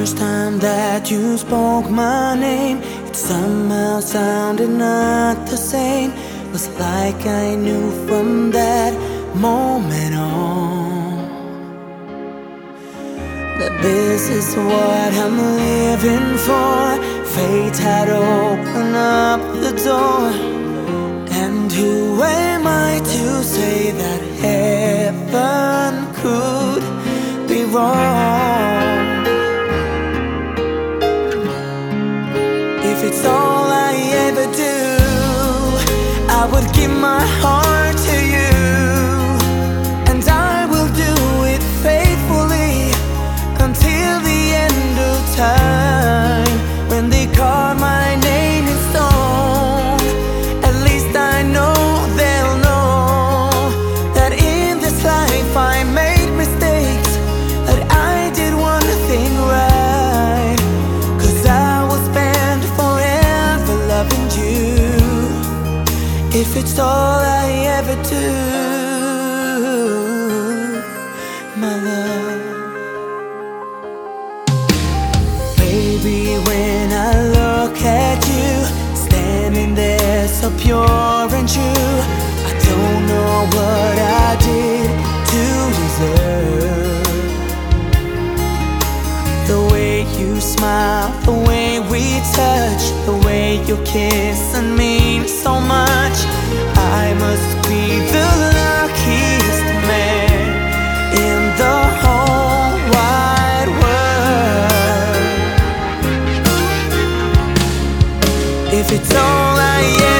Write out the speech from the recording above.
first time that you spoke my name, it somehow sounded not the same. Was like I knew from that moment on that this is what I'm living for. Fate had opened up the door, and who am I to say that heaven could be wrong? If it's all I ever do, I would give my heart to you, and I will do it faithfully until the end of time. When they call my name in stone, at least I know they'll know that in this life I made mistakes, that I did one thing right. 'Cause I will spend forever loving you, if it's all I ever do, my love. Baby, when I look at you, standing there so pure and true, I don't know what I did to deserve the way you smile, the way we touch, the way you kiss and mean so much. I must be the luckiest man in the whole wide world. If it's all I am